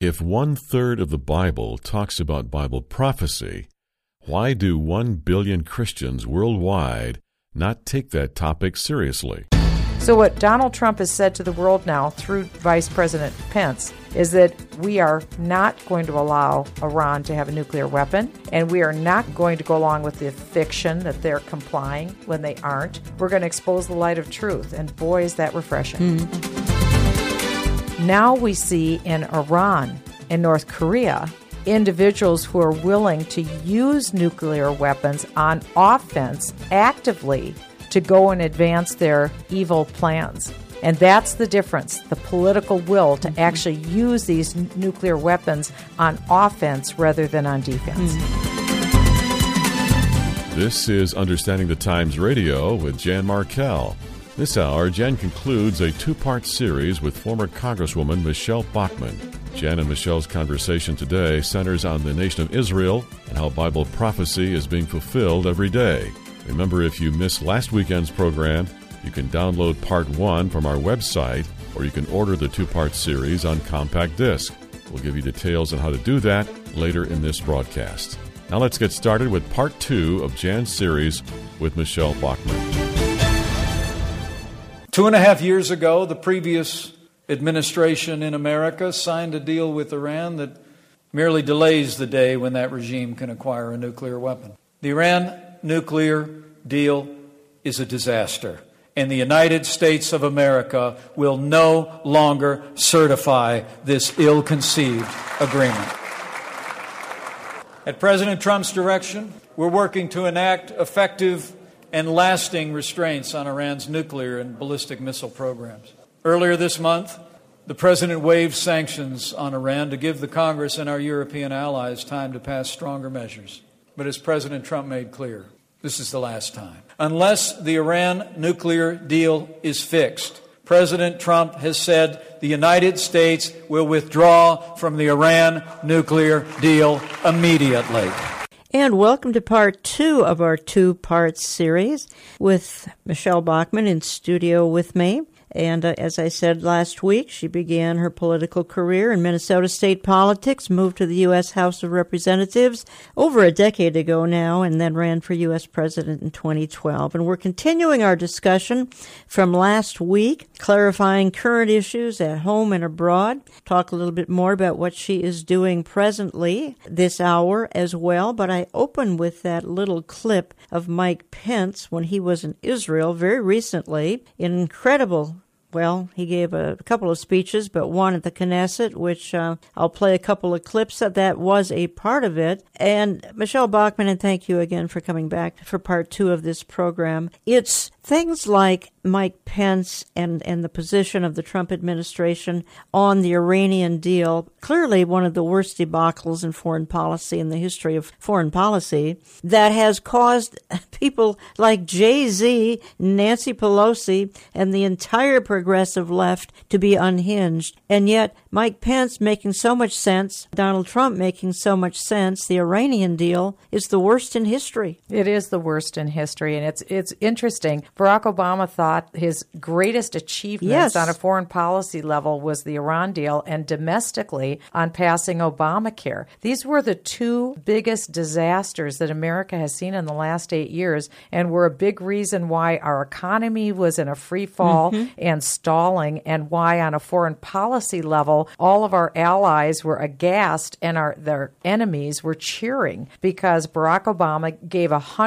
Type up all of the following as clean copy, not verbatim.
If 1/3 of the Bible talks about Bible prophecy, why do 1 billion Christians worldwide not take that topic seriously? So what Donald Trump has said to the world now through Vice President Pence is that we are not going to allow Iran to have a nuclear weapon, and we are not going to go along with the fiction that they're complying when they aren't. We're going to expose the light of truth, and boy, is that refreshing. Now we see in Iran and North Korea individuals who are willing to use nuclear weapons on offense actively to go and advance their evil plans. And that's the difference, the political will to actually use these nuclear weapons on offense rather than on defense. This is Understanding the Times Radio with Jan Markell. This hour, Jan concludes a two-part series with former Congresswoman Michele Bachmann. Jan and Michelle's conversation today centers on the nation of Israel and how Bible prophecy is being fulfilled every day. Remember, if you missed last weekend's program, you can download Part 1 from our website, or you can order the two-part series on compact disc. We'll give you details on how to do that later in this broadcast. Now let's get started with Part 2 of Jan's series with Michele Bachmann. 2.5 years ago, the previous administration in America signed a deal with Iran that merely delays the day when that regime can acquire a nuclear weapon. The Iran nuclear deal is a disaster, and the United States of America will no longer certify this ill-conceived agreement. At President Trump's direction, we're working to enact effective and lasting restraints on Iran's nuclear and ballistic missile programs. Earlier this month, the President waived sanctions on Iran to give the Congress and our European allies time to pass stronger measures. But as President Trump made clear, this is the last time. Unless the Iran nuclear deal is fixed, President Trump has said the United States will withdraw from the Iran nuclear deal immediately. And welcome to Part 2 of our two-part series with Michele Bachmann in studio with me. And as I said last week, she began her political career in Minnesota state politics, moved to the U.S. House of Representatives over a decade ago now, and then ran for U.S. President in 2012. And we're continuing our discussion from last week, clarifying current issues at home and abroad. Talk a little bit more about what she is doing presently this hour as well. But I open with that little clip of Mike Pence when he was in Israel very recently. Incredible. Well, he gave a couple of speeches, but one at the Knesset, which I'll play a couple of clips of. That was a part of it. And Michele Bachmann, and thank you again for coming back for Part 2 of this program. It's things like Mike Pence and the position of the Trump administration on the Iranian deal, clearly one of the worst debacles in foreign policy in the history of foreign policy, that has caused people like Jay-Z, Nancy Pelosi, and the entire progressive left to be unhinged. And yet, Mike Pence making so much sense, Donald Trump making so much sense, the Iranian deal is the worst in history. It is the worst in history, and it's interesting. Barack Obama thought his greatest achievements on a foreign policy level was the Iran deal, and domestically on passing Obamacare. These were the two biggest disasters that America has seen in the last 8 years, and were a big reason why our economy was in a free fall and stalling, and why on a foreign policy level all of our allies were aghast and their enemies were cheering, because Barack Obama gave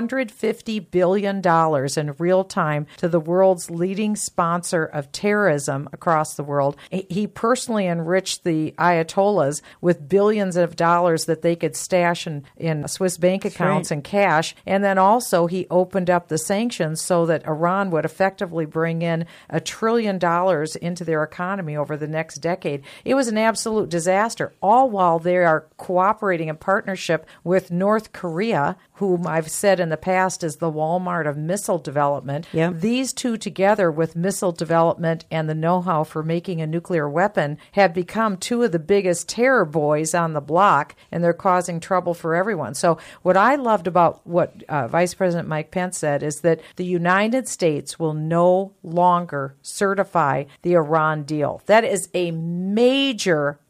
$150 billion in real time to the world's leading sponsor of terrorism across the world. He personally enriched the Ayatollahs with billions of dollars that they could stash in Swiss bank accounts and cash. And then also he opened up the sanctions so that Iran would effectively bring in $1 trillion into their economy over the next decade. It was an absolute disaster, all while they are cooperating in partnership with North Korea, whom I've said in the past is the Walmart of missile development. Yeah. These two together with missile development and the know-how for making a nuclear weapon have become two of the biggest terror boys on the block, and they're causing trouble for everyone. So what I loved about what Vice President Mike Pence said is that the United States will no longer certify the Iran deal. That is a major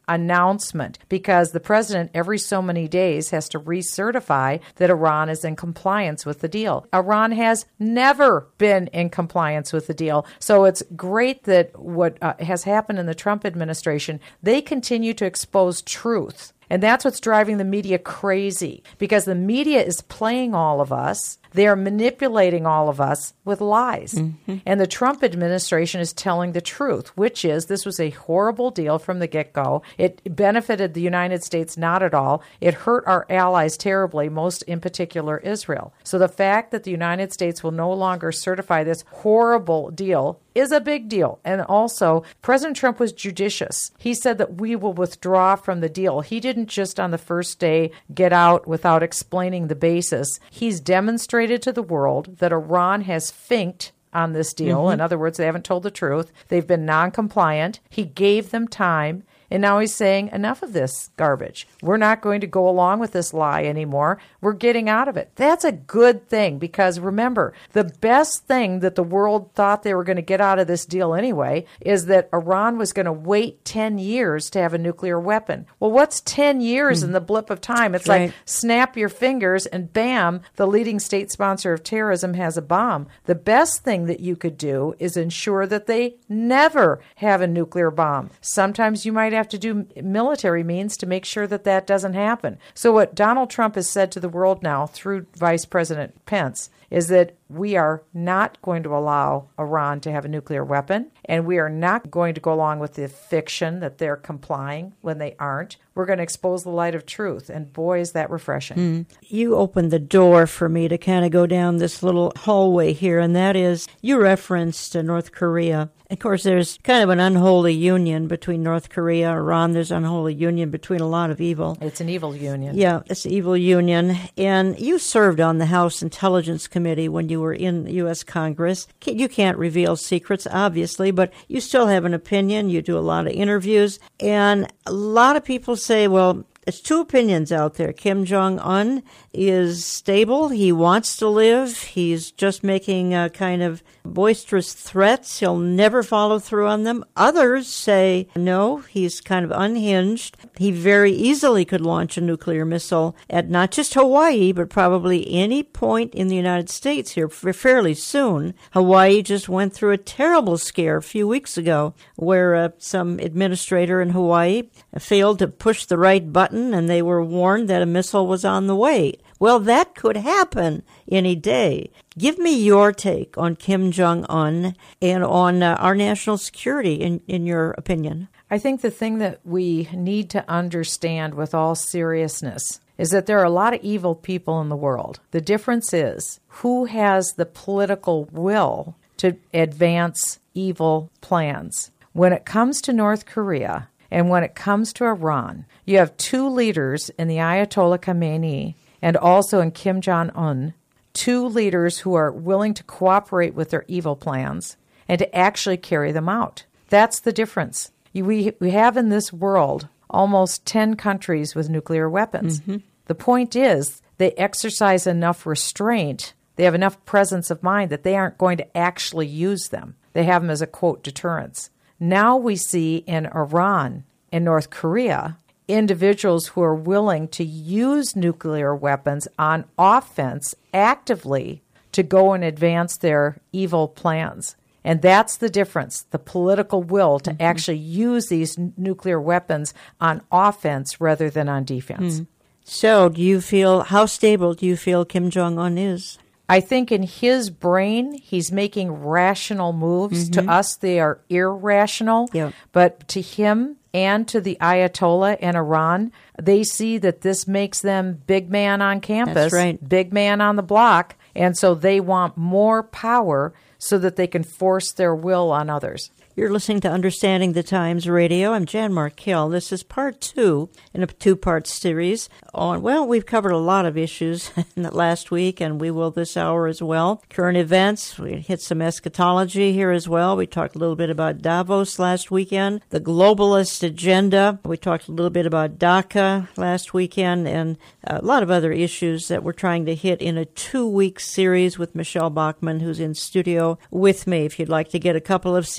announcement, because the president every so many days has to recertify that Iran is in compliance with the deal. Iran has never been in compliance with the deal. So it's great that what has happened in the Trump administration, they continue to expose truth. And that's what's driving the media crazy, because the media is playing all of us. They are manipulating all of us with lies. Mm-hmm. And the Trump administration is telling the truth, which is this was a horrible deal from the get-go. It benefited the United States not at all. It hurt our allies terribly, most in particular Israel. So the fact that the United States will no longer certify this horrible deal is a big deal. And also, President Trump was judicious. He said that we will withdraw from the deal. He didn't just on the first day get out without explaining the basis. He's demonstrated to the world that Iran has finked on this deal. Mm-hmm. In other words, they haven't told the truth. They've been non-compliant. He gave them time. And now he's saying, enough of this garbage. We're not going to go along with this lie anymore. We're getting out of it. That's a good thing, because remember, the best thing that the world thought they were going to get out of this deal anyway is that Iran was going to wait 10 years to have a nuclear weapon. Well, what's 10 years in the blip of time? It's right. Like snap your fingers and bam, the leading state sponsor of terrorism has a bomb. The best thing that you could do is ensure that they never have a nuclear bomb. Sometimes you might have to do military means to make sure that that doesn't happen. So what Donald Trump has said to the world now through Vice President Pence is that we are not going to allow Iran to have a nuclear weapon, and we are not going to go along with the fiction that they're complying when they aren't. We're going to expose the light of truth, and boy, is that refreshing. You opened the door for me to kind of go down this little hallway here, and that is, you referenced North Korea. Of course, there's kind of an unholy union between North Korea and Iran. There's an unholy union between a lot of evil. It's an evil union. Yeah, it's an evil union. And you served on the House Intelligence Committee when you were in the U.S. Congress. You can't reveal secrets, obviously, but you still have an opinion. You do a lot of interviews. And a lot of people say, well, there's two opinions out there. Kim Jong-un is stable. He wants to live. He's just making kind of boisterous threats. He'll never follow through on them. Others say, no, he's kind of unhinged. He very easily could launch a nuclear missile at not just Hawaii, but probably any point in the United States here fairly soon. Hawaii just went through a terrible scare a few weeks ago where some administrator in Hawaii failed to push the right button, and they were warned that a missile was on the way. Well, that could happen any day. Give me your take on Kim Jong-un and on our national security, in your opinion. I think the thing that we need to understand with all seriousness is that there are a lot of evil people in the world. The difference is who has the political will to advance evil plans. When it comes to North Korea and when it comes to Iran, you have two leaders in the Ayatollah Khamenei and also in Kim Jong-un, two leaders who are willing to cooperate with their evil plans and to actually carry them out. That's the difference. We have in this world almost 10 countries with nuclear weapons. Mm-hmm. The point is they exercise enough restraint, they have enough presence of mind that they aren't going to actually use them. They have them as a, quote, deterrence. Now we see in Iran and North Korea individuals who are willing to use nuclear weapons on offense actively to go and advance their evil plans. And that's the difference, the political will to actually use these nuclear weapons on offense rather than on defense. So how stable do you feel Kim Jong-un is? I think in his brain, he's making rational moves. To us, they are irrational. Yep. But to him and to the Ayatollah and Iran, they see that this makes them big man on campus, that's right, big man on the block. And so they want more power so that they can force their will on others. You're listening to Understanding the Times Radio. I'm Jan Markell. This is part 2 in a 2-part series on, well, we've covered a lot of issues in the last week, and we will this hour as well. Current events, we hit some eschatology here as well. We talked a little bit about Davos last weekend, the globalist agenda. We talked a little bit about DACA last weekend, and a lot of other issues that we're trying to hit in a 2-week series with Michelle Bachmann, who's in studio with me. If you'd like to get a couple of CDs,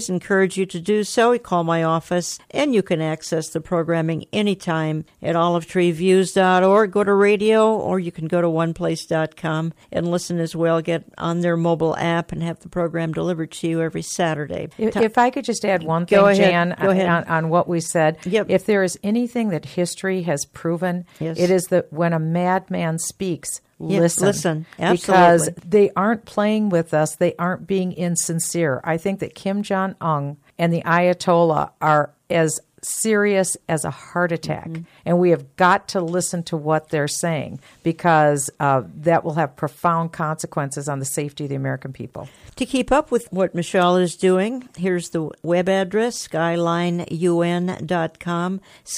always encourage you to do so. You call my office, and you can access the programming anytime at olivetreeviews.org. Go to radio, or you can go to oneplace.com and listen as well. Get on their mobile app and have the program delivered to you every Saturday. If I could just add one thing, Jan, on what we said. Yep. If there is anything that history has proven, it is that when a madman speaks, listen. Absolutely. Because they aren't playing with us. They aren't being insincere. I think that Kim Jong-un and the Ayatollah are as serious as a heart attack. Mm-hmm. And we have got to listen to what they're saying, because that will have profound consequences on the safety of the American people. To keep up with what Michelle is doing, here's the web address, skylineun.com,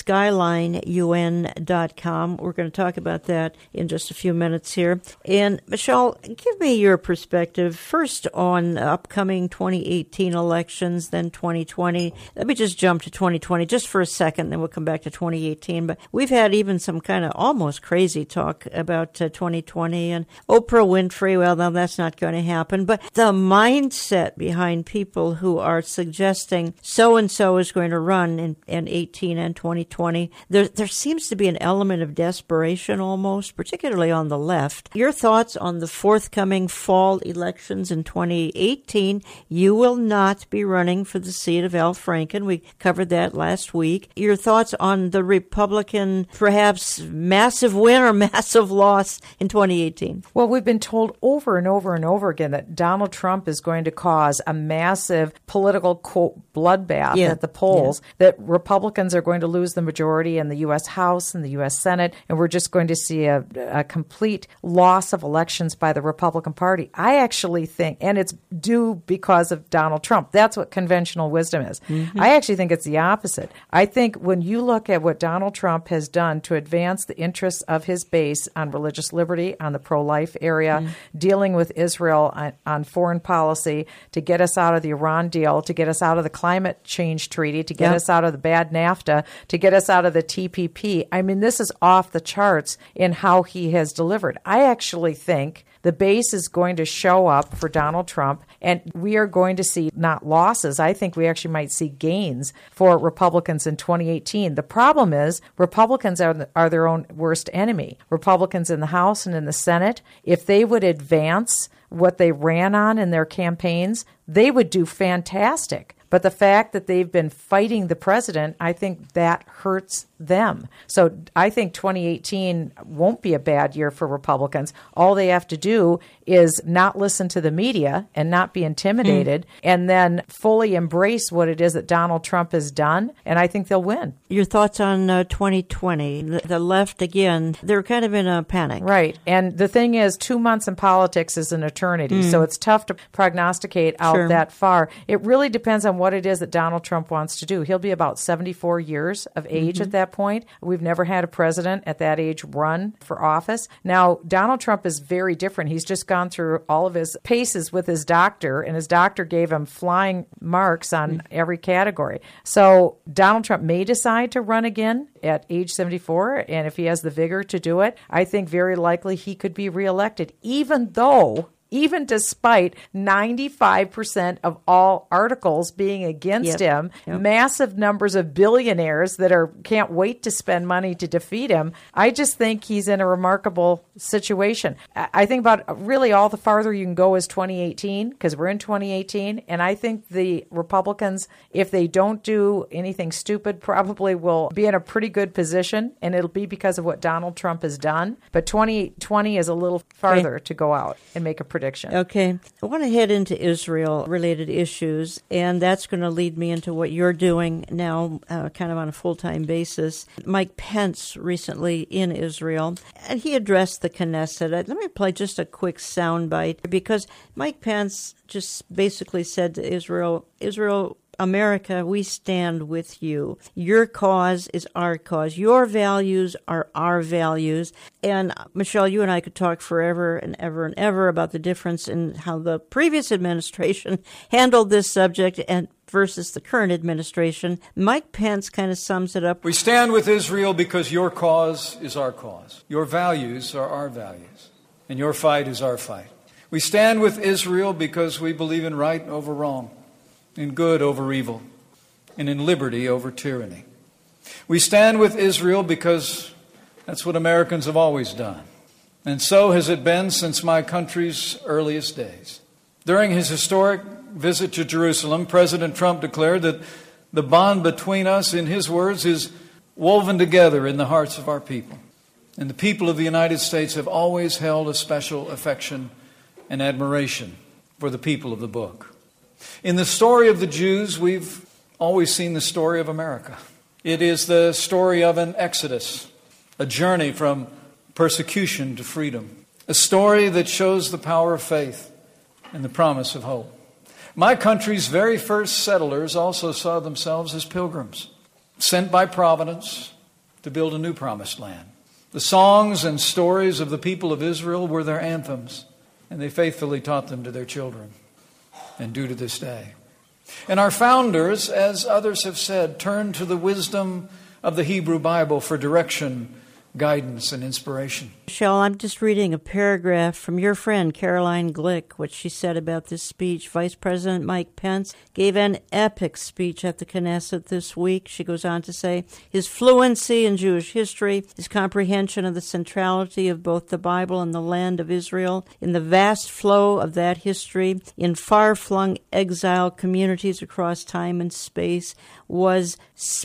skylineun.com. We're going to talk about that in just a few minutes here. And Michelle, give me your perspective first on upcoming 2018 elections, then 2020. Let me just jump to 2020 just for a second, then we'll come back to 2018. But we've had even some kind of almost crazy talk about 2020 and Oprah Winfrey. Well, now that's not going to happen. But the mindset behind people who are suggesting so-and-so is going to run in 18 and 2020, there seems to be an element of desperation almost, particularly on the left. Your thoughts on the forthcoming fall elections in 2018? You will not be running for the seat of Al Franken. We covered that last week. Your thoughts on the Republican perhaps massive win or massive loss in 2018? Well, we've been told over and over and over again that Donald Trump is going to cause a massive political bloodbath at the polls, that Republicans are going to lose the majority in the U.S. House and the U.S. Senate, and we're just going to see a complete loss of elections by the Republican Party. I actually think, and it's due because of Donald Trump. That's what conventional wisdom is. Mm-hmm. I actually think it's the opposite. I think when you look at what Donald Trump has done to advance the interests of his base on religious liberty, on the pro-life area, dealing with Israel on foreign policy, to get us out of the Iran deal, to get us out of the climate change treaty, to get us out of the bad NAFTA, to get us out of the TPP. I mean, this is off the charts in how he has delivered. I actually think the base is going to show up for Donald Trump, and we are going to see not losses. I think we actually might see gains for Republicans in 2018. The problem is Republicans are their own worst enemy. Republicans in the House and in the Senate, if they would advance what they ran on in their campaigns, they would do fantastic. But the fact that they've been fighting the president, I think that hurts them. So I think 2018 won't be a bad year for Republicans. All they have to do is not listen to the media and not be intimidated, and then fully embrace what it is that Donald Trump has done, and I think they'll win. Your thoughts on 2020? The left, again, they're kind of in a panic. Right. And the thing is, 2 months in politics is an eternity, so it's tough to prognosticate out that far. It really depends on what it is that Donald Trump wants to do. He'll be about 74 years of age at that point. We've never had a president at that age run for office. Now, Donald Trump is very different. He's just gone through all of his paces with his doctor, and his doctor gave him flying marks on every category. So Donald Trump may decide to run again at age 74, and if he has the vigor to do it, I think very likely he could be reelected, even despite 95% of all articles being against him, massive numbers of billionaires that can't wait to spend money to defeat him. I just think he's in a remarkable situation. I think about really all the farther you can go is 2018, because we're in 2018, and I think the Republicans, if they don't do anything stupid, probably will be in a pretty good position, and it'll be because of what Donald Trump has done. But 2020 is a little farther to go out and make a prediction. Okay. I want to head into Israel-related issues, and that's going to lead me into what you're doing now, kind of on a full-time basis. Mike Pence recently in Israel, and he addressed the Knesset. Let me play just a quick soundbite, because Mike Pence just basically said to Israel, America, we stand with you. Your cause is our cause. Your values are our values. And Michelle, you and I could talk forever and ever and ever about the difference in how the previous administration handled this subject and versus the current administration. Mike Pence kind of sums it up. We stand with Israel because your cause is our cause. Your values are our values. And your fight is our fight. We stand with Israel because we believe in right over wrong. in good over evil, and in liberty over tyranny. We stand with Israel because that's what Americans have always done. And so has it been since my country's earliest days. During his historic visit to Jerusalem, President Trump declared that the bond between us, in his words, is woven together in the hearts of our people. And the people of the United States have always held a special affection and admiration for the people of the book. In the story of the Jews, we've always seen the story of America. It is the story of an exodus, a journey from persecution to freedom, a story that shows the power of faith and the promise of hope. My country's very first settlers also saw themselves as pilgrims, sent by Providence to build a new promised land. The songs and stories of the people of Israel were their anthems, and they faithfully taught them to their children, and do to this day. And our founders, as others have said, turned to the wisdom of the Hebrew Bible for direction, guidance, and inspiration. Michelle, I'm just reading a paragraph from your friend Caroline Glick, what she said about this speech. Vice President Mike Pence gave an epic speech at the Knesset this week. She goes on to say, his fluency in Jewish history, his comprehension of the centrality of both the Bible and the land of Israel, in the vast flow of that history, in far-flung exile communities across time and space, was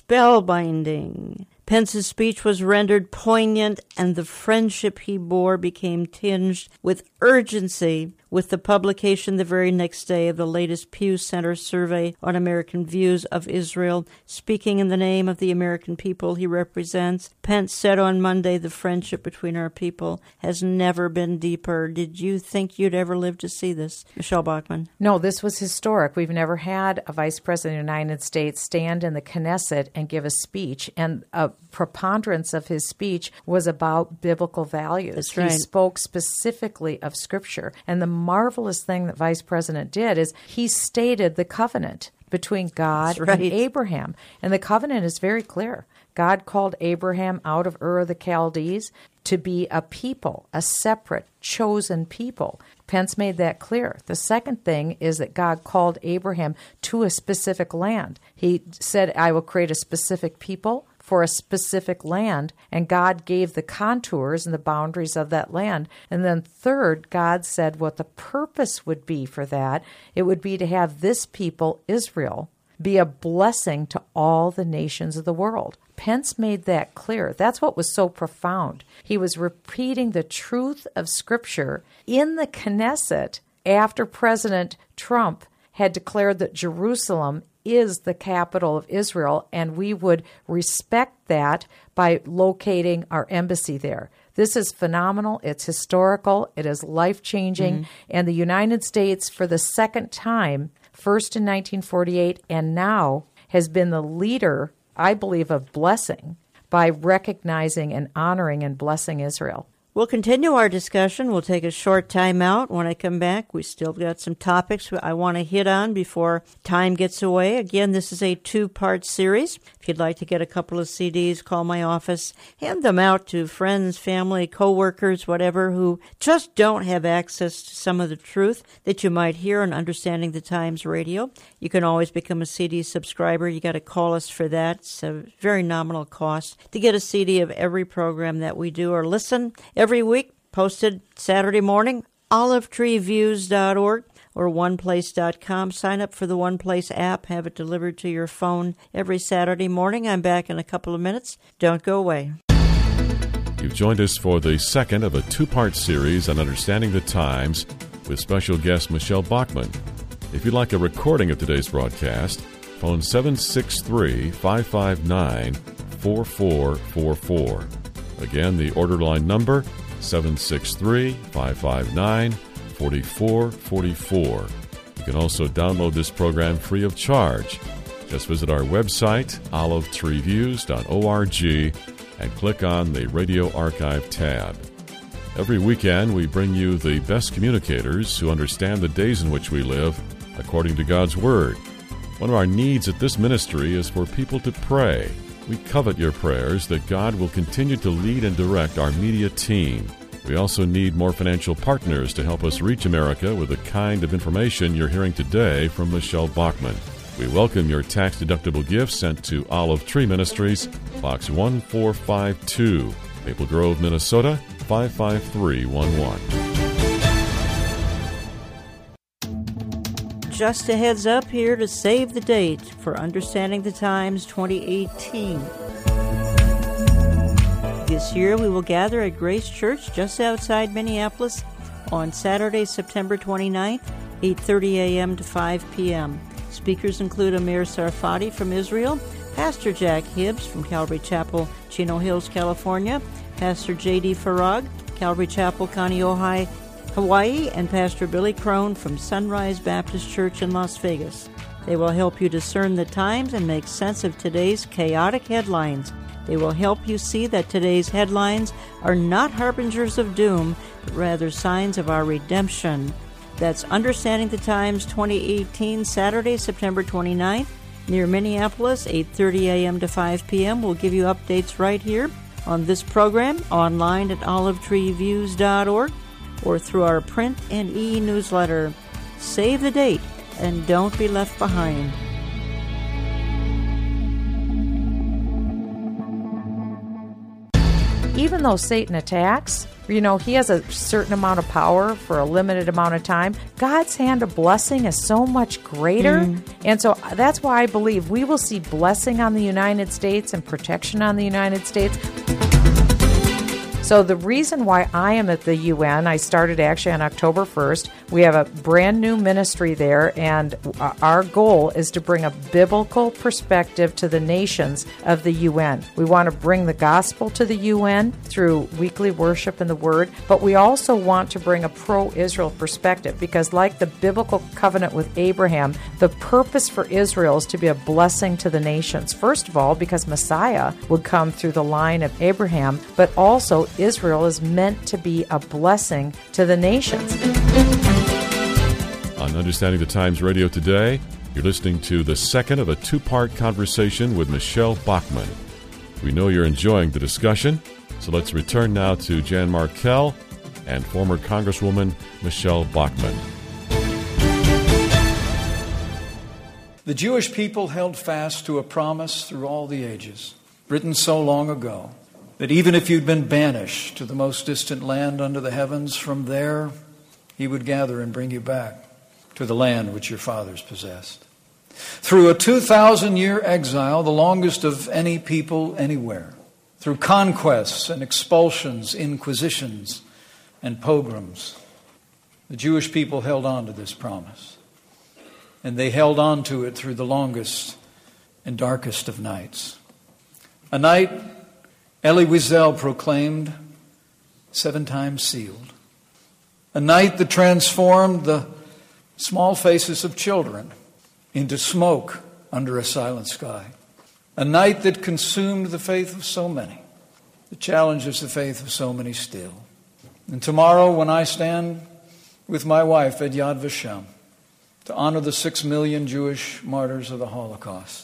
spellbinding. Pence's speech was rendered poignant, and the friendship he bore became tinged with urgency with the publication the very next day of the latest Pew Center survey on American views of Israel. Speaking in the name of the American people he represents, Pence said on Monday, the friendship between our people has never been deeper. Did you think you'd ever live to see this, Michelle Bachmann? No, this was historic. We've never had a vice president of the United States stand in the Knesset and give a speech, and a preponderance of his speech was about biblical values. That's right. He spoke specifically of Scripture, and the marvelous thing that Vice President did is he stated the covenant between God and Abraham. And the covenant is very clear. God called Abraham out of Ur of the Chaldees to be a people, a separate, chosen people. Pence made that clear. The second thing is that God called Abraham to a specific land. He said, I will create a specific people for a specific land, and God gave the contours and the boundaries of that land. And then third, God said what the purpose would be for that. It would be to have this people, Israel, be a blessing to all the nations of the world. Pence made that clear. That's what was so profound. He was repeating the truth of Scripture in the Knesset after President Trump had declared that Jerusalem is the capital of Israel, and we would respect that by locating our embassy there. This is phenomenal. It's historical. It is life-changing. Mm-hmm. And the United States, for the second time, first in 1948 and now, has been the leader, I believe, of blessing by recognizing and honoring and blessing Israel. We'll continue our discussion. We'll take a short time out. When I come back, we still got some topics I want to hit on before time gets away. Again, this is a two-part series. If you'd like to get a couple of CDs, call my office. Hand them out to friends, family, coworkers, whatever, who just don't have access to some of the truth that you might hear on Understanding the Times Radio. You can always become a CD subscriber. You got to call us for that. It's a very nominal cost to get a CD of every program that we do or listen every week, posted Saturday morning, olivetreeviews.org or oneplace.com. Sign up for the One Place app. Have it delivered to your phone every Saturday morning. I'm back in a couple of minutes. Don't go away. You've joined us for the second of a two-part series on Understanding the Times with special guest Michelle Bachmann. If you'd like a recording of today's broadcast, phone 763-559-4444. Again, the order line number, 763-559-4444. You can also download this program free of charge. Just visit our website, olivetreeviews.org, and click on the Radio Archive tab. Every weekend, we bring you the best communicators who understand the days in which we live according to God's Word. One of our needs at this ministry is for people to pray. We covet your prayers that God will continue to lead and direct our media team. We also need more financial partners to help us reach America with the kind of information you're hearing today from Michelle Bachmann. We welcome your tax-deductible gifts sent to Olive Tree Ministries, Box 1452, Maple Grove, Minnesota, 55311. Just a heads up here to save the date for Understanding the Times 2018. This year we will gather at Grace Church just outside Minneapolis on Saturday, September 29th, 8:30 a.m. to 5 p.m. Speakers include Amir Sarfati from Israel, Pastor Jack Hibbs from Calvary Chapel, Chino Hills, California, Pastor J.D. Farag, Calvary Chapel, Kaneohe, Hawaii, and Pastor Billy Crone from Sunrise Baptist Church in Las Vegas. They will help you discern the times and make sense of today's chaotic headlines. They will help you see that today's headlines are not harbingers of doom, but rather signs of our redemption. That's Understanding the Times 2018, Saturday, September 29th, near Minneapolis, 8:30 a.m. to 5 p.m. We'll give you updates right here on this program, online at olivetreeviews.org, or through our print and e-newsletter. Save the date and don't be left behind. Even though Satan attacks, he has a certain amount of power for a limited amount of time. God's hand of blessing is so much greater. And so that's why I believe we will see blessing on the United States and protection on the United States. So the reason why I am at the UN, I started actually on October 1st. We have a brand new ministry there, and our goal is to bring a biblical perspective to the nations of the UN. We want to bring the gospel to the UN through weekly worship in the Word, but we also want to bring a pro-Israel perspective, because like the biblical covenant with Abraham, the purpose for Israel is to be a blessing to the nations. First of all, because Messiah would come through the line of Abraham, but also Israel is meant to be a blessing to the nations. On Understanding the Times Radio today, you're listening to the second of a two-part conversation with Michelle Bachmann. We know you're enjoying the discussion, so let's return now to Jan Markell and former Congresswoman Michelle Bachmann. The Jewish people held fast to a promise through all the ages, written so long ago, that even if you'd been banished to the most distant land under the heavens, from there he would gather and bring you back to the land which your fathers possessed. Through a 2,000-year exile, the longest of any people anywhere, through conquests and expulsions, inquisitions and pogroms, the Jewish people held on to this promise. And they held on to it through the longest and darkest of nights. A night Elie Wiesel proclaimed, 7 times sealed. A night that transformed the small faces of children into smoke under a silent sky. A night that consumed the faith of so many, that challenges the faith of so many still. And tomorrow, when I stand with my wife at Yad Vashem to honor the 6 million Jewish martyrs of the Holocaust,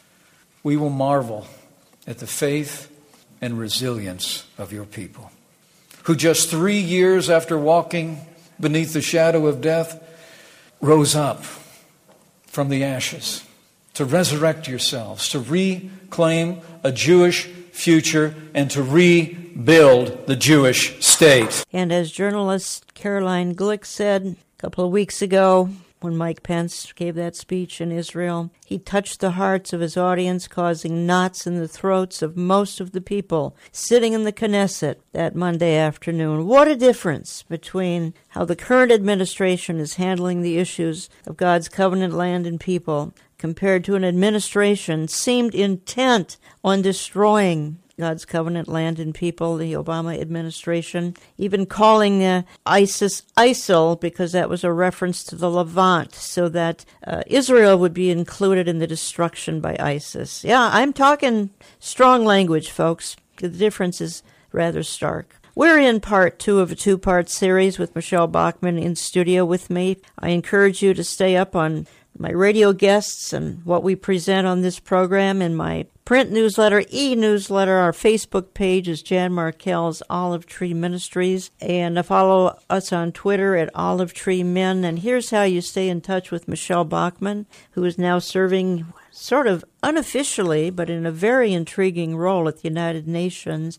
we will marvel at the faith and resilience of your people, who just 3 years after walking beneath the shadow of death, rose up from the ashes to resurrect yourselves, to reclaim a Jewish future, and to rebuild the Jewish state. And as journalist Caroline Glick said a couple of weeks ago, when Mike Pence gave that speech in Israel, he touched the hearts of his audience, causing knots in the throats of most of the people sitting in the Knesset that Monday afternoon. What a difference between how the current administration is handling the issues of God's covenant land and people compared to an administration seemed intent on destroying God's covenant land and people, the Obama administration, even calling ISIS ISIL, because that was a reference to the Levant, so that Israel would be included in the destruction by ISIS. Yeah, I'm talking strong language, folks. The difference is rather stark. We're in part 2 of a 2-part series with Michelle Bachmann in studio with me. I encourage you to stay up on my radio guests and what we present on this program in my print newsletter, e-newsletter. Our Facebook page is Jan Markell's Olive Tree Ministries. And follow us on Twitter at Olive Tree Men. And here's how you stay in touch with Michelle Bachmann, who is now serving sort of unofficially, but in a very intriguing role at the United Nations.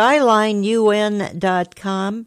SkylineUN.com,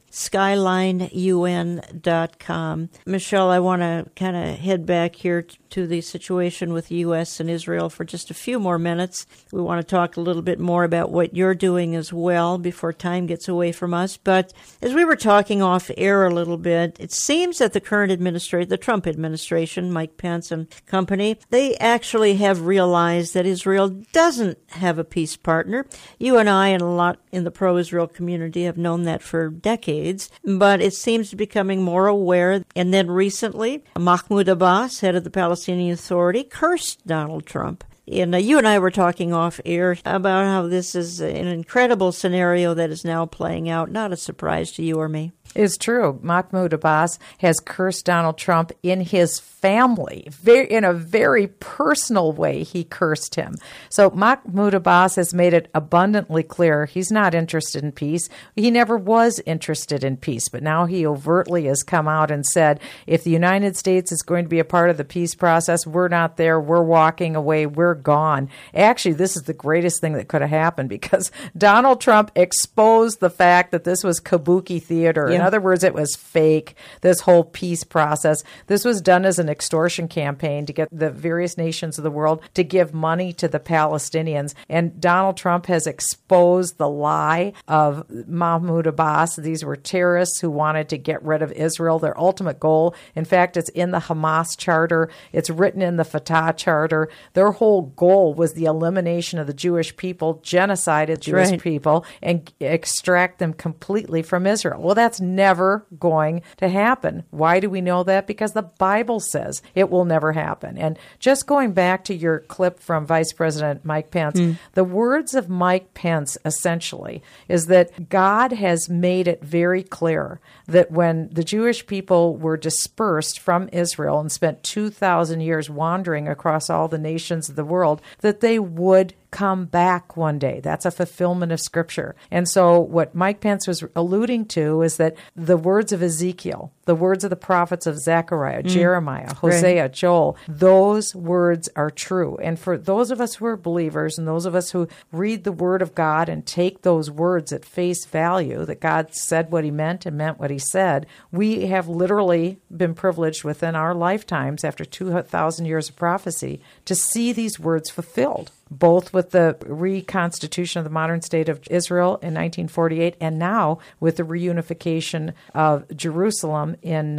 SkylineUN.com. Michelle, I want to kind of head back here to the situation with the U.S. and Israel for just a few more minutes. We want to talk a little bit more about what you're doing as well before time gets away from us. But as we were talking off air a little bit, it seems that the current administration, the Trump administration, Mike Pence and company, they actually have realized that Israel doesn't have a peace partner. You and I and a lot in the pro-Israel community have known that for decades, but it seems to be becoming more aware. And then recently, Mahmoud Abbas, head of the Palestinian Authority, cursed Donald Trump. And you and I were talking off air about how this is an incredible scenario that is now playing out. Not a surprise to you or me. It's true. Mahmoud Abbas has cursed Donald Trump in his family. In a very personal way, he cursed him. So Mahmoud Abbas has made it abundantly clear he's not interested in peace. He never was interested in peace, but now he overtly has come out and said, if the United States is going to be a part of the peace process, we're not there, we're walking away, we're gone. Actually, this is the greatest thing that could have happened because Donald Trump exposed the fact that this was kabuki theater. Yeah. In other words, it was fake, this whole peace process. This was done as an extortion campaign to get the various nations of the world to give money to the Palestinians. And Donald Trump has exposed the lie of Mahmoud Abbas. These were terrorists who wanted to get rid of Israel. Their ultimate goal, in fact, it's in the Hamas charter. It's written in the Fatah charter. Their whole goal was the elimination of the Jewish people, genocide of Jewish people, and extract them completely from Israel. Well, that's never going to happen. Why do we know that? Because the Bible says it will never happen. And just going back to your clip from Vice President Mike Pence, the words of Mike Pence essentially is that God has made it very clear that when the Jewish people were dispersed from Israel and spent 2,000 years wandering across all the nations of the world, that they would come back one day. That's a fulfillment of Scripture. And so what Mike Pence was alluding to is that the words of Ezekiel, the words of the prophets of Zechariah, Jeremiah, Hosea, Joel, those words are true. And for those of us who are believers and those of us who read the Word of God and take those words at face value, that God said what He meant and meant what He said, we have literally been privileged within our lifetimes after 2,000 years of prophecy to see these words fulfilled, both with the reconstitution of the modern state of Israel in 1948 and now with the reunification of Jerusalem in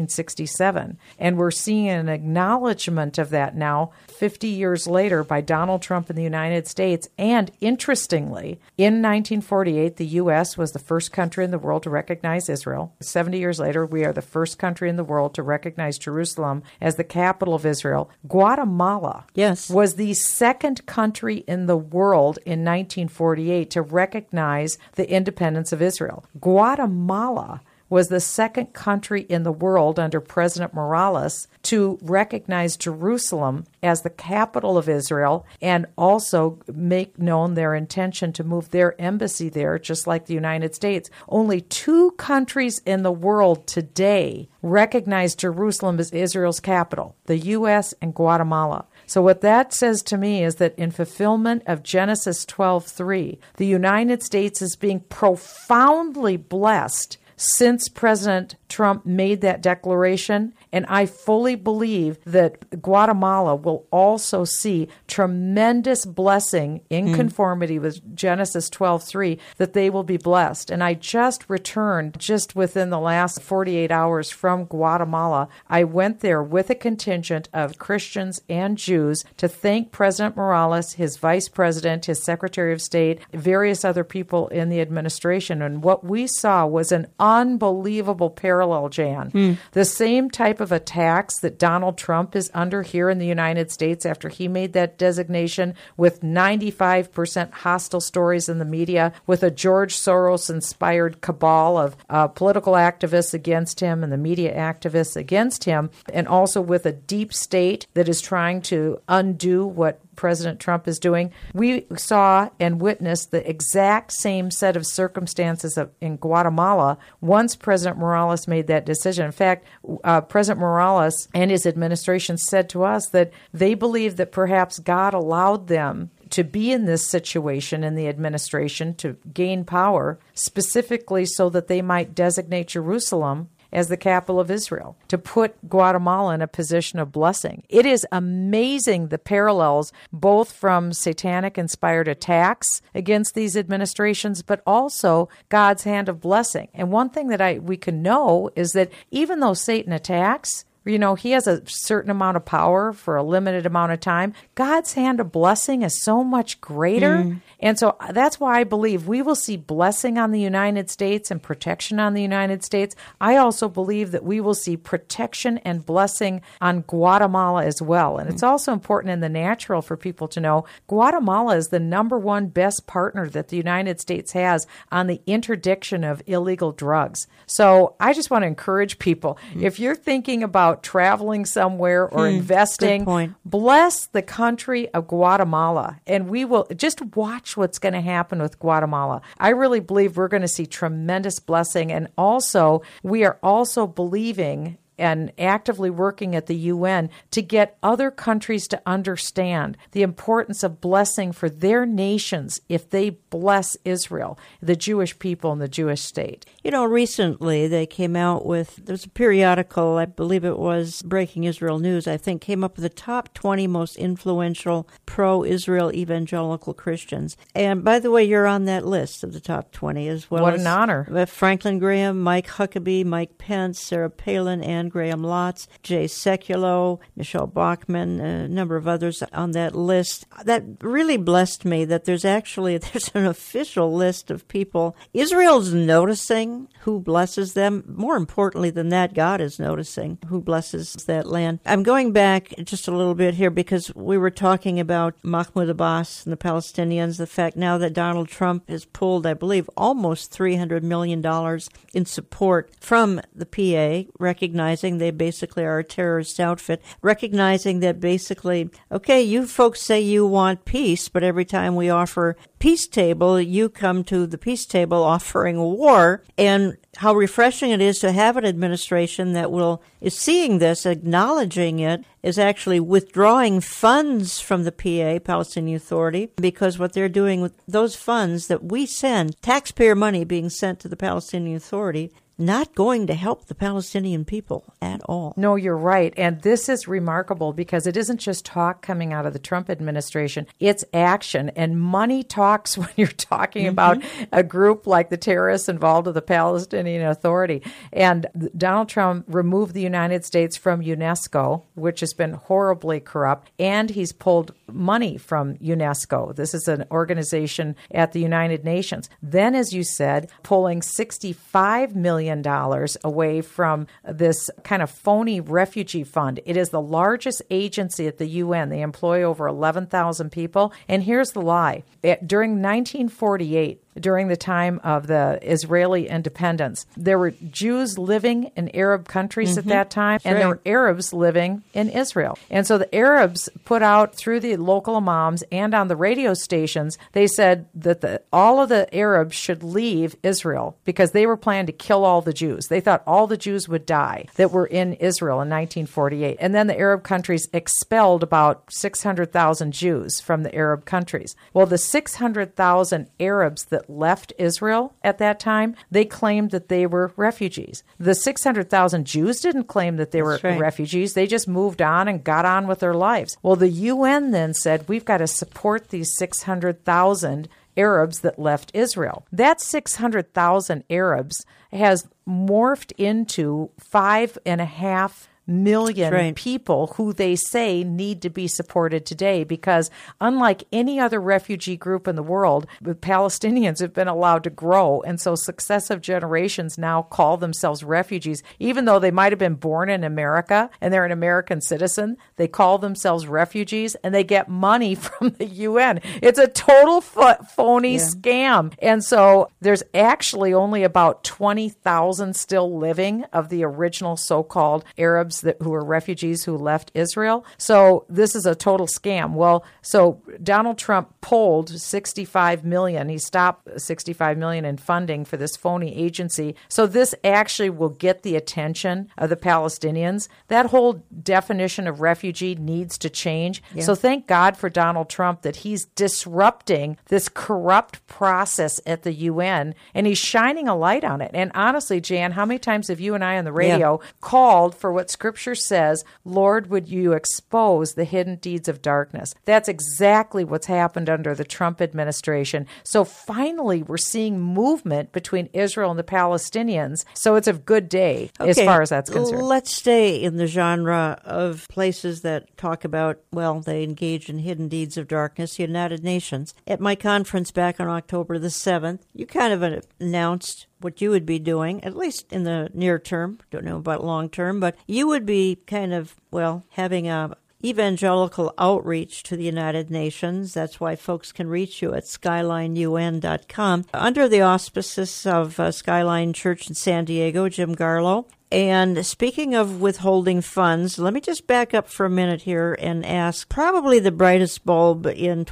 1967. And we're seeing an acknowledgement of that now 50 years later by Donald Trump in the United States. And interestingly, in 1948, the U.S. was the first country in the world to recognize Israel. 70 years later, we are the first country in the world to recognize Jerusalem as the capital of Israel. Guatemala was the second country in the world in 1948 to recognize the independence of Israel. Guatemala was the second country in the world under President Morales to recognize Jerusalem as the capital of Israel and also make known their intention to move their embassy there, just like the United States. Only 2 countries in the world today recognize Jerusalem as Israel's capital, the U.S. and Guatemala. So what that says to me is that in fulfillment of Genesis 12:3, the United States is being profoundly blessed since President Trump made that declaration, and I fully believe that Guatemala will also see tremendous blessing in conformity with Genesis 12:3, that they will be blessed. And I just returned just within the last 48 hours from Guatemala. I went there with a contingent of Christians and Jews to thank President Morales, his vice president, his secretary of state, various other people in the administration. And what we saw was an unbelievable parallel, Jan. The same type of attacks that Donald Trump is under here in the United States after he made that designation, with 95% hostile stories in the media, with a George Soros-inspired cabal of political activists against him and the media activists against him, and also with a deep state that is trying to undo what President Trump is doing. We saw and witnessed the exact same set of circumstances in Guatemala once President Morales made that decision. In fact, President Morales and his administration said to us that they believe that perhaps God allowed them to be in this situation in the administration to gain power, specifically so that they might designate Jerusalem as the capital of Israel, to put Guatemala in a position of blessing. It is amazing the parallels, both from satanic-inspired attacks against these administrations, but also God's hand of blessing. And one thing that we can know is that even though Satan attacks, he has a certain amount of power for a limited amount of time. God's hand of blessing is so much greater. And so that's why I believe we will see blessing on the United States and protection on the United States. I also believe that we will see protection and blessing on Guatemala as well. And it's also important in the natural for people to know Guatemala is the number one best partner that the United States has on the interdiction of illegal drugs. So I just want to encourage people, if you're thinking about traveling somewhere or investing, bless the country of Guatemala, and we will just watch what's going to happen with Guatemala. I really believe we're going to see tremendous blessing, and also we are also believing and actively working at the UN to get other countries to understand the importance of blessing for their nations if they bless Israel, the Jewish people and the Jewish state. Recently they came out with, there's a periodical, I believe it was Breaking Israel News, I think, came up with the top 20 most influential pro-Israel evangelical Christians. And by the way, you're on that list of the top 20 as well. What an honor. Franklin Graham, Mike Huckabee, Mike Pence, Sarah Palin, and Graham Lotz, Jay Sekulow, Michelle Bachmann, a number of others on that list. That really blessed me that there's an official list of people. Israel's noticing who blesses them. More importantly than that, God is noticing who blesses that land. I'm going back just a little bit here because we were talking about Mahmoud Abbas and the Palestinians, the fact now that Donald Trump has pulled, I believe, almost $300 million in support from the PA, recognizing they basically are a terrorist outfit, recognizing that basically, okay, you folks say you want peace, but every time we offer peace table, you come to the peace table offering war. And how refreshing it is to have an administration that is seeing this, acknowledging it, is actually withdrawing funds from the PA, Palestinian Authority, because what they're doing with those funds that we send, taxpayer money being sent to the Palestinian Authority, not going to help the Palestinian people at all. No, you're right. And this is remarkable because it isn't just talk coming out of the Trump administration. It's action. And money talks when you're talking about a group like the terrorists involved with the Palestinian Authority. And Donald Trump removed the United States from UNESCO, which has been horribly corrupt, and he's pulled money from UNESCO. This is an organization at the United Nations. Then, as you said, pulling $65 million away from this kind of phony refugee fund. It is the largest agency at the UN. They employ over 11,000 people. And here's the lie. During 1948, during the time of the Israeli independence, there were Jews living in Arab countries at that time, and there were Arabs living in Israel. And so the Arabs put out through the local imams and on the radio stations, they said that all of the Arabs should leave Israel because they were planning to kill all the Jews. They thought all the Jews would die that were in Israel in 1948. And then the Arab countries expelled about 600,000 Jews from the Arab countries. Well, the 600,000 Arabs that left Israel at that time, they claimed that they were refugees. The 600,000 Jews didn't claim that they were refugees. They just moved on and got on with their lives. Well, the UN then said, we've got to support these 600,000 Arabs that left Israel. That 600,000 Arabs has morphed into 5.5 million people who they say need to be supported today because unlike any other refugee group in the world, the Palestinians have been allowed to grow. And so successive generations now call themselves refugees. Even though they might have been born in America and they're an American citizen, they call themselves refugees and they get money from the UN. It's a total phony scam. And so there's actually only about 20,000 still living of the original so-called Arabs Arabs who were refugees who left Israel. So this is a total scam. Well, so Donald Trump pulled $65 million. He stopped $65 million in funding for this phony agency. So this actually will get the attention of the Palestinians. That whole definition of refugee needs to change. Yeah. So thank God for Donald Trump that he's disrupting this corrupt process at the UN, and he's shining a light on it. And honestly, Jan, how many times have you and I on the radio called for what Scripture says, Lord, would you expose the hidden deeds of darkness? That's exactly what's happened under the Trump administration. So finally, we're seeing movement between Israel and the Palestinians. So it's a good day as far as that's concerned. Let's stay in the genre of places that talk about, well, they engage in hidden deeds of darkness, the United Nations. At my conference back on October the 7th, you kind of announced what you would be doing, at least in the near term, don't know about long term, but you would be kind of, well, having a evangelical outreach to the United Nations. That's why folks can reach you at SkylineUN.com. Under the auspices of Skyline Church in San Diego, Jim Garlow. And speaking of withholding funds, let me just back up for a minute here and ask probably the brightest bulb in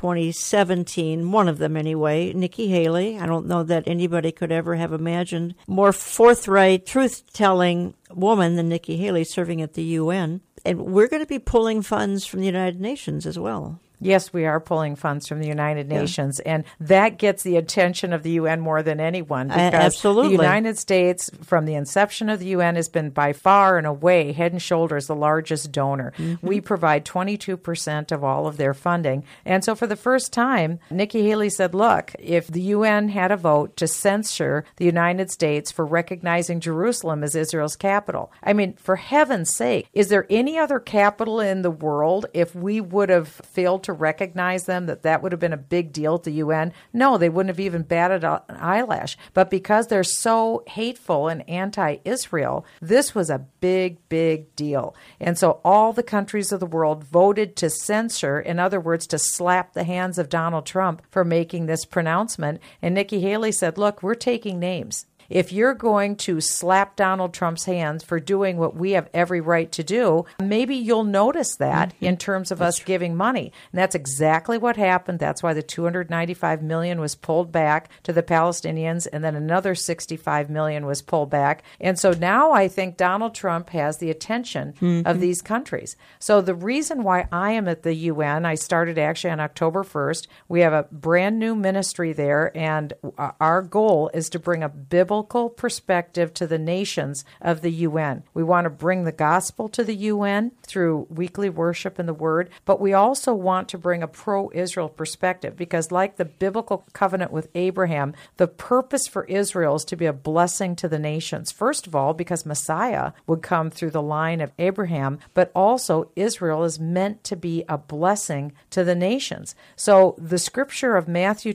2017, one of them anyway, Nikki Haley. I don't know that anybody could ever have imagined more forthright, truth-telling woman than Nikki Haley serving at the UN. And we're going to be pulling funds from the United Nations as well. Yes, we are pulling funds from the United Nations, and that gets the attention of the UN more than anyone, because absolutely. The United States, from the inception of the UN, has been by far and away, head and shoulders, the largest donor. Mm-hmm. We provide 22% of all of their funding. And so for the first time, Nikki Haley said, look, if the UN had a vote to censure the United States for recognizing Jerusalem as Israel's capital, I mean, for heaven's sake, is there any other capital in the world, if we would have failed to recognize them, that would have been a big deal at the UN? No, they wouldn't have even batted an eyelash. But because they're so hateful and anti-Israel, this was a big, big deal. And so all the countries of the world voted to censor, in other words, to slap the hands of Donald Trump for making this pronouncement. And Nikki Haley said, look, we're taking names. If you're going to slap Donald Trump's hands for doing what we have every right to do, maybe you'll notice that in terms of us giving money. And that's exactly what happened. That's why the $295 million was pulled back to the Palestinians, and then another $65 million was pulled back. And so now I think Donald Trump has the attention of these countries. So the reason why I am at the UN, I started actually on October 1st. We have a brand new ministry there, and our goal is to bring a biblical perspective to the nations of the UN. We want to bring the gospel to the UN through weekly worship in the Word, but we also want to bring a pro-Israel perspective, because like the biblical covenant with Abraham, the purpose for Israel is to be a blessing to the nations. First of all, because Messiah would come through the line of Abraham, but also Israel is meant to be a blessing to the nations. So the scripture of Matthew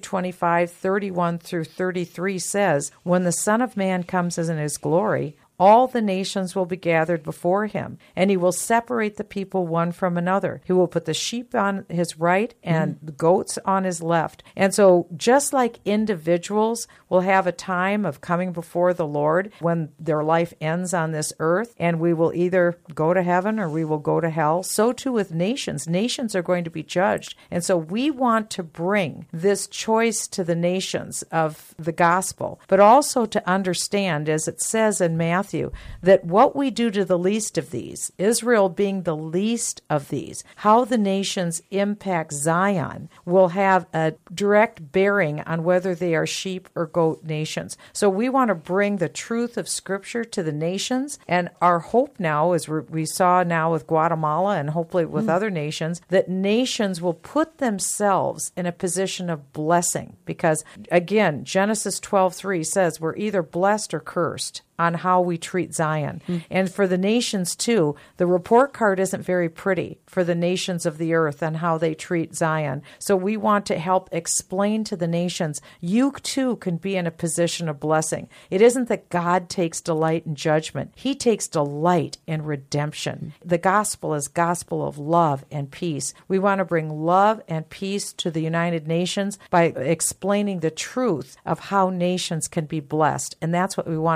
25:31 through 33 says, when the Son of Man comes in his glory, all the nations will be gathered before him, and he will separate the people one from another. He will put the sheep on his right and the goats on his left. And so just like individuals will have a time of coming before the Lord when their life ends on this earth, and we will either go to heaven or we will go to hell, so too with nations. Nations are going to be judged. And so we want to bring this choice to the nations of the gospel, but also to understand, as it says in Matthew, that what we do to the least of these, Israel being the least of these, how the nations impact Zion will have a direct bearing on whether they are sheep or goat nations. So we want to bring the truth of Scripture to the nations, and our hope now, as we saw now with Guatemala and hopefully with other nations, that nations will put themselves in a position of blessing, because again, Genesis 12:3 says we're either blessed or cursed on how we treat Zion. And for the nations too, the report card isn't very pretty for the nations of the earth and how they treat Zion. So we want to help explain to the nations, you too can be in a position of blessing. It isn't that God takes delight in judgment. He takes delight in redemption. The gospel is gospel of love and peace. We want to bring love and peace to the United Nations by explaining the truth of how nations can be blessed. And that's what we want to do. So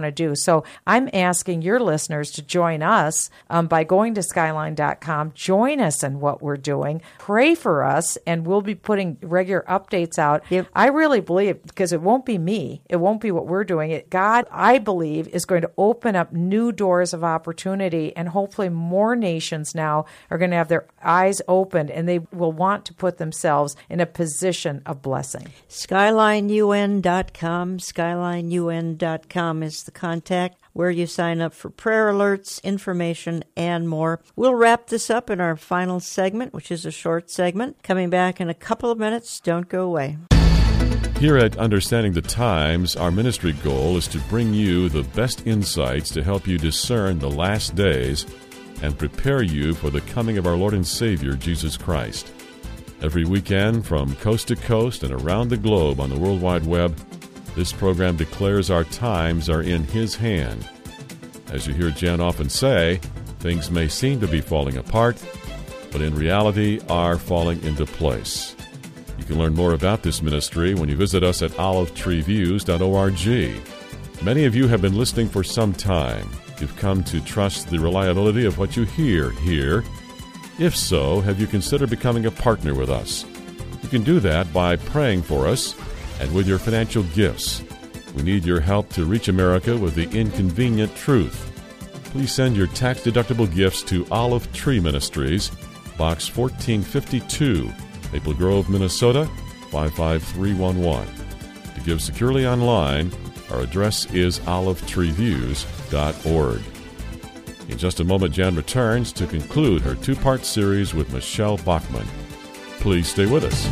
So I'm asking your listeners to join us by going to skyline.com. Join us in what we're doing. Pray for us, and we'll be putting regular updates out. Yep. I really believe, because it won't be me, it won't be what we're doing. God, I believe, is going to open up new doors of opportunity, and hopefully more nations now are going to have their eyes opened, and they will want to put themselves in a position of blessing. SkylineUN.com. SkylineUN.com is the contact where you sign up for prayer alerts, information, and more. We'll wrap this up in our final segment, which is a short segment. Coming back in a couple of minutes. Don't go away. Here at Understanding the Times, our ministry goal is to bring you the best insights to help you discern the last days and prepare you for the coming of our Lord and Savior, Jesus Christ. Every weekend, from coast to coast and around the globe on the World Wide Web, this program declares our times are in His hand. As you hear Jan often say, things may seem to be falling apart, but in reality are falling into place. You can learn more about this ministry when you visit us at olivetreeviews.org. Many of you have been listening for some time. You've come to trust the reliability of what you hear here. If so, have you considered becoming a partner with us? You can do that by praying for us and with your financial gifts. We need your help to reach America with the inconvenient truth. Please send your tax-deductible gifts to Olive Tree Ministries, Box 1452, Maple Grove, Minnesota, 55311. To give securely online, our address is olivetreeviews.org. In just a moment, Jan returns to conclude her two-part series with Michelle Bachmann. Please stay with us.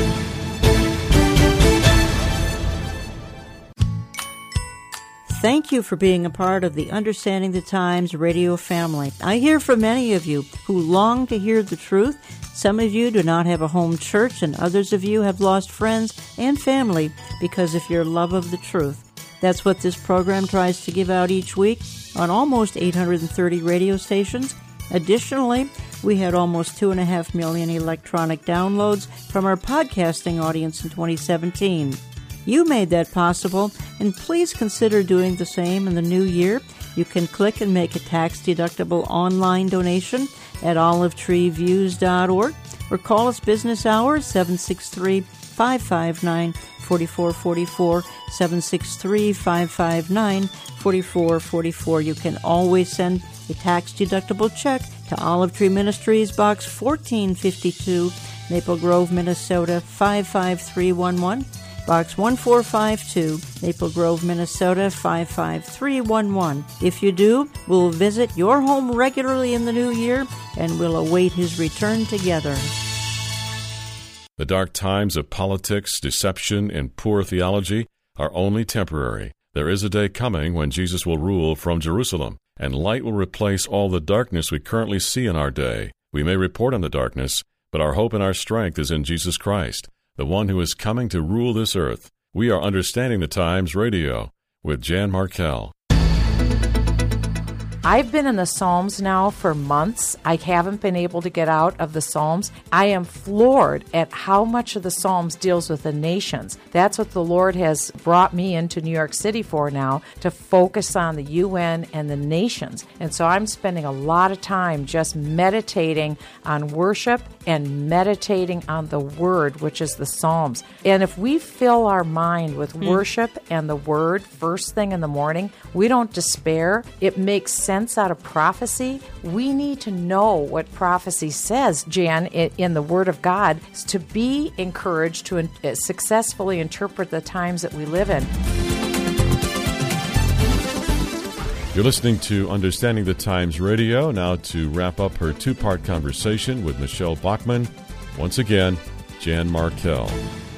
Thank you for being a part of the Understanding the Times radio family. I hear from many of you who long to hear the truth. Some of you do not have a home church, and others of you have lost friends and family because of your love of the truth. That's what this program tries to give out each week on almost 830 radio stations. Additionally, we had almost 2.5 million electronic downloads from our podcasting audience in 2017. You made that possible, and please consider doing the same in the new year. You can click and make a tax-deductible online donation at olivetreeviews.org or call us business hours 763-559-4444, 763-559-4444. You can always send a tax-deductible check to Olive Tree Ministries, Box 1452, Maple Grove, Minnesota, 55311. Box 1452, Maple Grove, Minnesota, 55311. If you do, we'll visit your home regularly in the new year, and we'll await His return together. The dark times of politics, deception, and poor theology are only temporary. There is a day coming when Jesus will rule from Jerusalem, and light will replace all the darkness we currently see in our day. We may report on the darkness, but our hope and our strength is in Jesus Christ, the one who is coming to rule this earth. We are Understanding the Times Radio with Jan Markell. I've been in the Psalms now for months. I haven't been able to get out of the Psalms. I am floored at how much of the Psalms deals with the nations. That's what the Lord has brought me into New York City for now, to focus on the UN and the nations. And so I'm spending a lot of time just meditating on worship and meditating on the Word, which is the Psalms. And if we fill our mind with worship and the Word first thing in the morning, we don't despair. It makes sense out of prophecy. We need to know what prophecy says, Jan, in the Word of God, to be encouraged to successfully interpret the times that we live in. You're listening to Understanding the Times Radio. Now to wrap up her two-part conversation with Michelle Bachmann, once again, Jan Markell.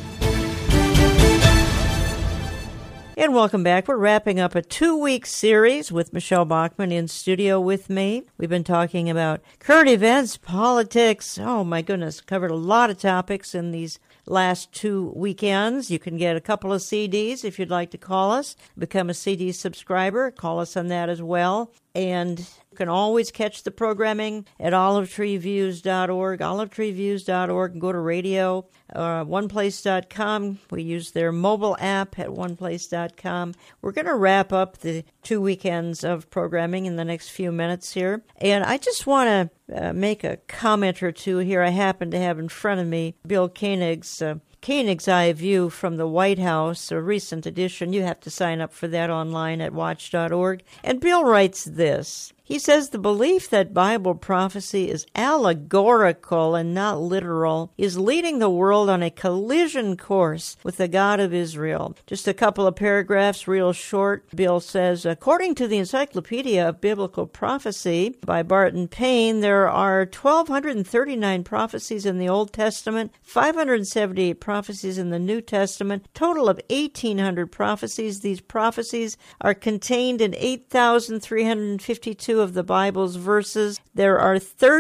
And welcome back. We're wrapping up a 2-week series with Michelle Bachmann in studio with me. We've been talking about current events, politics. Oh, my goodness. Covered a lot of topics in these last 2 weekends. You can get a couple of CDs if you'd like to call us. Become a CD subscriber. Call us on that as well. And You can always catch the programming at olivetreeviews.org, olivetreeviews.org, and go to radio, oneplace.com. We use their mobile app at oneplace.com. We're going to wrap up the 2 weekends of programming in the next few minutes here. And I just want to make a comment or two here. I happen to have in front of me Bill Koenig's Koenig's Eye View from the White House, a recent edition. You have to sign up for that online at watch.org. And Bill writes this. He says the belief that Bible prophecy is allegorical and not literal is leading the world on a collision course with the God of Israel. Just a couple of paragraphs, real short. Bill says, according to the Encyclopedia of Biblical Prophecy by Barton Payne, there are 1,239 prophecies in the Old Testament, 578 prophecies in the New Testament, total of 1,800 prophecies. These prophecies are contained in 8,352 of the Bible's verses. There are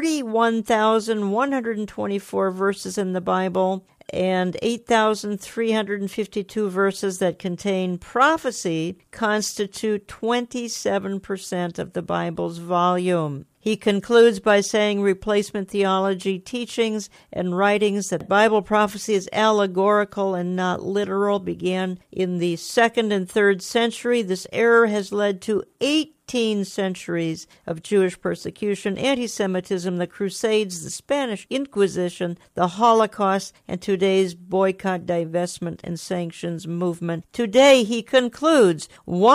31,124 verses in the Bible and 8,352 verses that contain prophecy constitute 27% of the Bible's volume. He concludes by saying replacement theology teachings and writings that Bible prophecy is allegorical and not literal began in the 2nd and 3rd century. This error has led to 18 centuries of Jewish persecution, anti-Semitism, the Crusades, the Spanish Inquisition, the Holocaust, and today's boycott, divestment, and sanctions movement. Today, he concludes,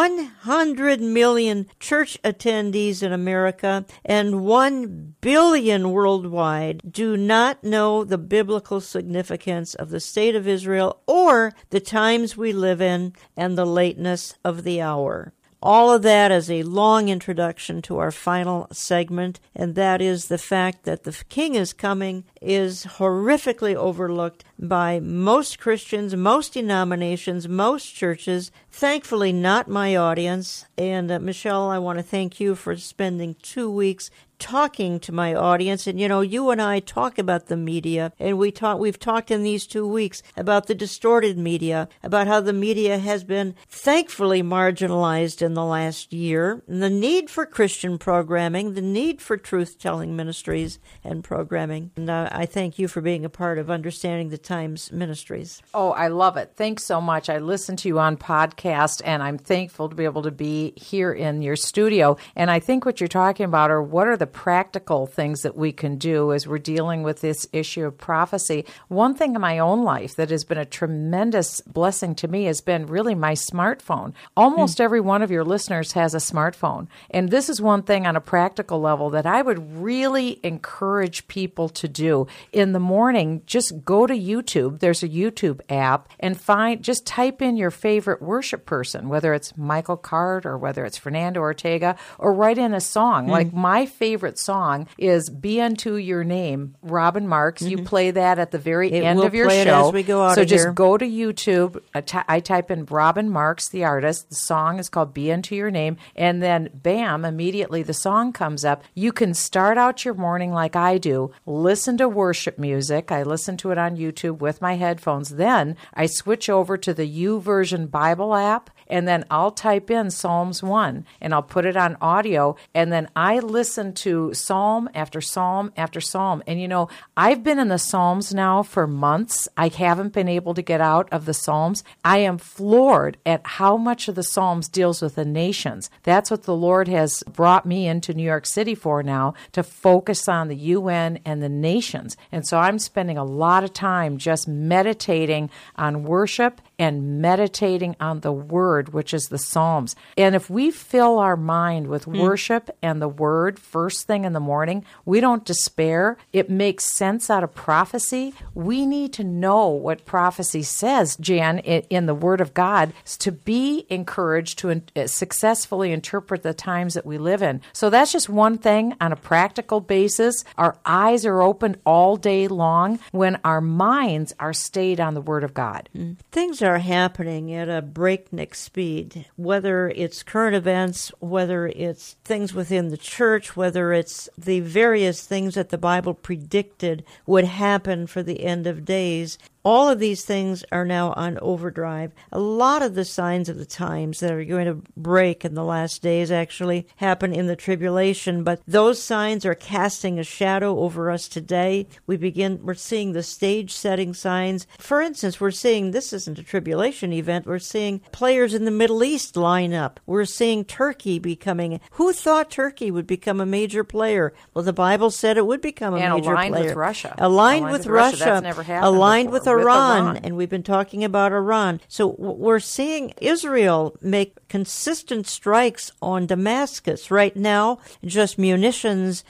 100 million church attendees in America and 1 billion worldwide do not know the biblical significance of the state of Israel or the times we live in and the lateness of the hour. All of that is a long introduction to our final segment, and that is the fact that the King is coming is horrifically overlooked by most Christians, most denominations, most churches. Thankfully, not my audience. And Michelle, I want to thank you for spending 2 weeks talking to my audience. And, you and I talk about the media, and we've talked in these 2 weeks about the distorted media, about how the media has been thankfully marginalized in the last year, and the need for Christian programming, the need for truth-telling ministries and programming. And I thank you for being a part of Understanding the Times Ministries. Oh, I love it. Thanks so much. I listen to you on podcast, and I'm thankful to be able to be here in your studio. And I think what you're talking about are what are the practical things that we can do as we're dealing with this issue of prophecy. One thing in my own life that has been a tremendous blessing to me has been really my smartphone. Almost every one of your listeners has a smartphone. And this is one thing on a practical level that I would really encourage people to do. In the morning, just go to YouTube. There's a YouTube app and just type in your favorite worship person, whether it's Michael Card or whether it's Fernando Ortega, or write in a song. Like my favorite song is Be Unto Your Name, Robin Marks. You play that at the very end of your show. As we go out so of just here. go to YouTube. I type in Robin Marks, the artist. The song is called Be Unto Your Name. And then, bam, immediately the song comes up. You can start out your morning like I do. Listen to worship music. I listen to it on YouTube with my headphones. Then I switch over to the YouVersion Bible app, and then I'll type in Psalms 1, and I'll put it on audio, and then I listen to psalm after psalm after psalm. And I've been in the Psalms now for months. I haven't been able to get out of the Psalms. I am floored at how much of the Psalms deals with the nations. That's what the Lord has brought me into New York City for now, to focus on the UN and the nations. And so I'm spending a lot of time just meditating on worship and meditating on the Word, which is the Psalms. And if we fill our mind with worship and the Word first thing in the morning, we don't despair. It makes sense out of prophecy. We need to know what prophecy says, Jan, in the Word of God, to be encouraged to successfully interpret the times that we live in. So that's just one thing on a practical basis. Our eyes are opened all day long when our minds are stayed on the Word of God. Things are happening at a breakneck speed, whether it's current events, whether it's things within the church, whether it's the various things that the Bible predicted would happen for the end of days. all of these things are now on overdrive. A lot of the signs of the times that are going to break in the last days actually happen in the tribulation, but those signs are casting a shadow over us today. We're seeing the stage setting signs. For instance, we're seeing, this isn't a tribulation event, we're seeing players in the Middle East line up. We're seeing Turkey becoming, who thought Turkey would become a major player? Well, the Bible said it would become a major player. And aligned with Russia. Aligned with Russia. That's never happened aligned before. with Iran. And we've been talking about Iran. So we're seeing Israel make consistent strikes on Damascus. Right now, just munitions,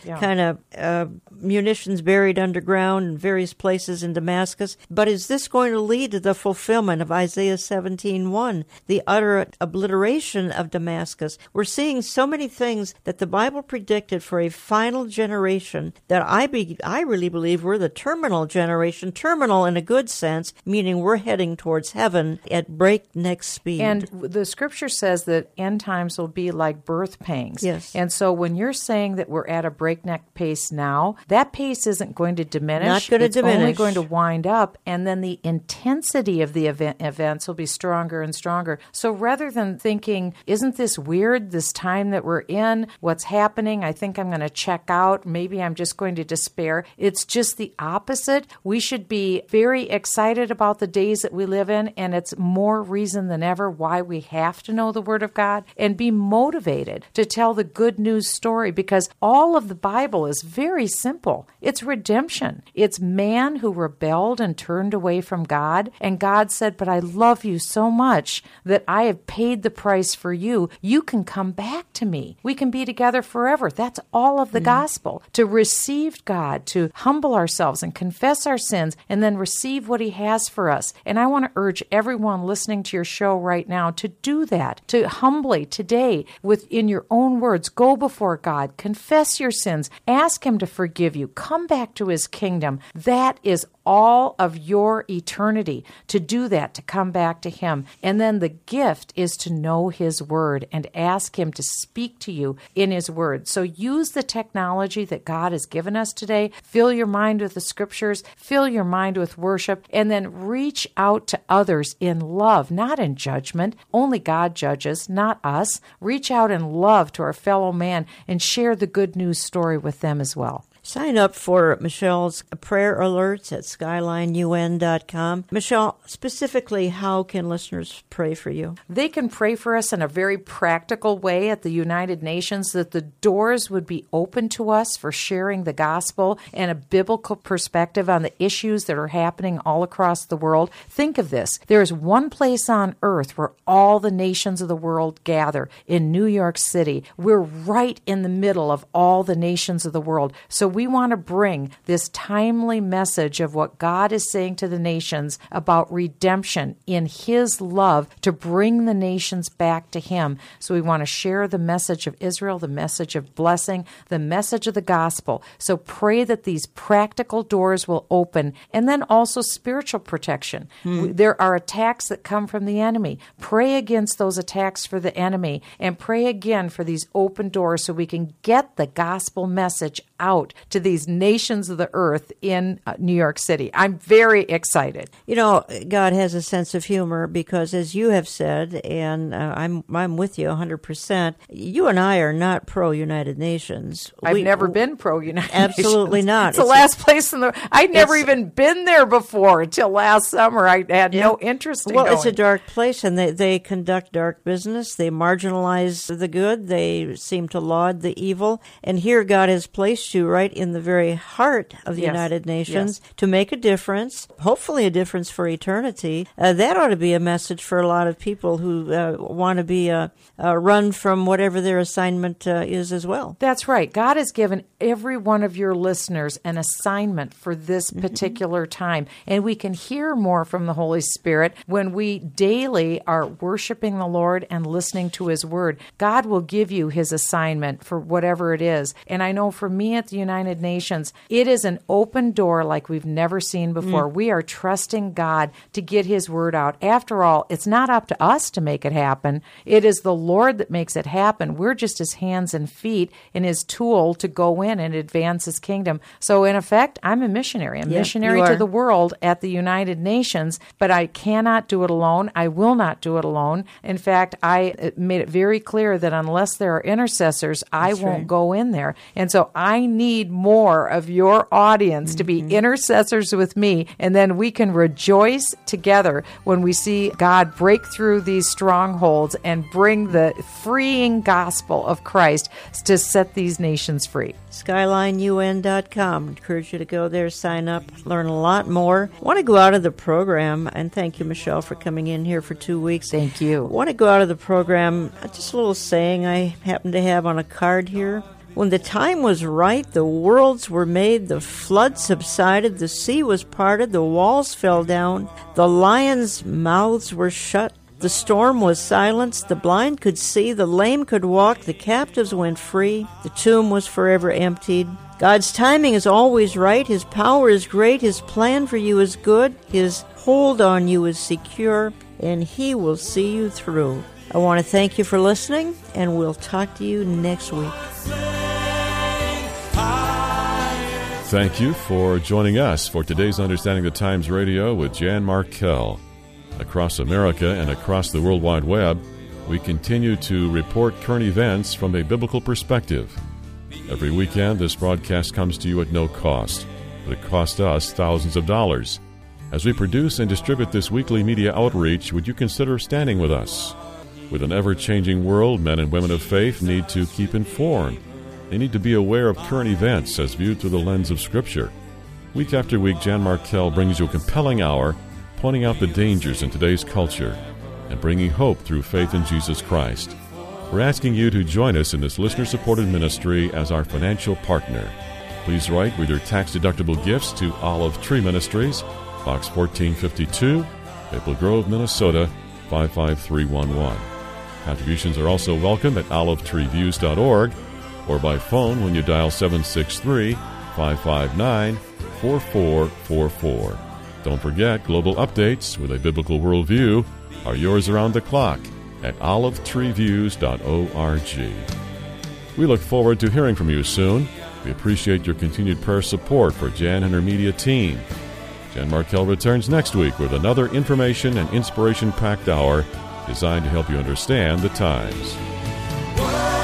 munitions buried underground in various places in Damascus. But is this going to lead to the fulfillment of Isaiah 17:1, the utter obliteration of Damascus? We're seeing so many things that the Bible predicted for a final generation that I really believe we're the terminal generation, terminal in a good sense, meaning we're heading towards heaven at breakneck speed. And the scripture says that end times will be like birth pangs. Yes. And so when you're saying that we're at a breakneck pace now, that pace isn't going to diminish. Not going to diminish. It's only going to wind up, and then the intensity of the events will be stronger and stronger. So rather than thinking, isn't this weird, this time that we're in, what's happening, I think I'm going to check out, maybe I'm just going to despair, it's just the opposite. We should be very excited about the days that we live in, and it's more reason than ever why we have to know the Word of God and be motivated to tell the good news story, because all of the Bible is very simple. It's redemption. It's man who rebelled and turned away from God, and God said, but I love you so much that I have paid the price for you. You can come back to me. We can be together forever. That's all of the gospel. To receive God, to humble ourselves and confess our sins, and then receive what He has for us. And I want to urge everyone listening to your show right now to do that, to humbly today, within your own words, go before God, confess your sins, ask Him to forgive you, come back to His kingdom. That is all of your eternity, to do that, to come back to Him. And then the gift is to know His Word and ask Him to speak to you in His Word. So use the technology that God has given us today. Fill your mind with the Scriptures, fill your mind with worship, and then reach out to others in love, not in judgment. Only God judges, not us. Reach out in love to our fellow man and share the good news story with them as well. Sign up for Michelle's prayer alerts at skylineun.com. Michelle, specifically, how can listeners pray for you? They can pray for us in a very practical way at the United Nations, that the doors would be open to us for sharing the gospel and a biblical perspective on the issues that are happening all across the world. Think of this. There is one place on earth where all the nations of the world gather, in New York City. We're right in the middle of all the nations of the world. So we want to bring this timely message of what God is saying to the nations about redemption in His love to bring the nations back to Him. So we want to share the message of Israel, the message of blessing, the message of the gospel. So pray that these practical doors will open, and then also spiritual protection. There are attacks that come from the enemy. Pray against those attacks for the enemy, and pray again for these open doors so we can get the gospel message out to these nations of the earth in New York City. I'm very excited. You know, God has a sense of humor because, as you have said, and I'm with you 100%, you and I are not pro-United Nations. I've never been pro-United Nations. Absolutely not. It's the last place in the... I'd never even been there before until last summer. I had no interest in going. Well, it's a dark place, and they conduct dark business. They marginalize the good. They seem to laud the evil. And here God has placed you right in the very heart of the United Nations to make a difference, hopefully a difference for eternity. That ought to be a message for a lot of people who want to be run from whatever their assignment is as well. That's right. God has given every one of your listeners an assignment for this particular time, and we can hear more from the Holy Spirit when we daily are worshiping the Lord and listening to His Word. God will give you His assignment for whatever it is. And I know for me at the United Nations, it is an open door like we've never seen before. We are trusting God to get His word out. After all, it's not up to us to make it happen. It is the Lord that makes it happen. We're just His hands and feet and His tool to go in and advance His kingdom. So in effect, I'm a missionary. I'm missionary to the world at the United Nations, but I cannot do it alone. I will not do it alone. In fact, I made it very clear that unless there are intercessors, I won't go in there. And so I need more of your audience to be intercessors with me, and then we can rejoice together when we see God break through these strongholds and bring the freeing gospel of Christ to set these nations free. SkylineUN.com. Encourage you to go there, sign up, learn a lot more. I want to go out of the program, and thank you, Michelle, for coming in here for 2 weeks. Thank you. I want to go out of the program, just a little saying I happen to have on a card here. When the time was right, the worlds were made, the flood subsided, the sea was parted, the walls fell down, the lions' mouths were shut, the storm was silenced, the blind could see, the lame could walk, the captives went free, the tomb was forever emptied. God's timing is always right, His power is great, His plan for you is good, His hold on you is secure, and He will see you through. I want to thank you for listening, and we'll talk to you next week. Thank you for joining us for today's Understanding the Times Radio with Jan Markell. Across America and across the World Wide Web, we continue to report current events from a biblical perspective. Every weekend, this broadcast comes to you at no cost, but it costs us thousands of dollars. As we produce and distribute this weekly media outreach, would you consider standing with us? With an ever-changing world, men and women of faith need to keep informed. They need to be aware of current events as viewed through the lens of Scripture. Week after week, Jan Markell brings you a compelling hour, pointing out the dangers in today's culture and bringing hope through faith in Jesus Christ. We're asking you to join us in this listener-supported ministry as our financial partner. Please write with your tax-deductible gifts to Olive Tree Ministries, Box 1452, Maple Grove, Minnesota, 55311. Contributions are also welcome at olivetreeviews.org or by phone when you dial 763-559-4444. Don't forget, global updates with a biblical worldview are yours around the clock at olivetreeviews.org. We look forward to hearing from you soon. We appreciate your continued prayer support for Jan and her media team. Jan Markell returns next week with another information and inspiration-packed hour designed to help you understand the times.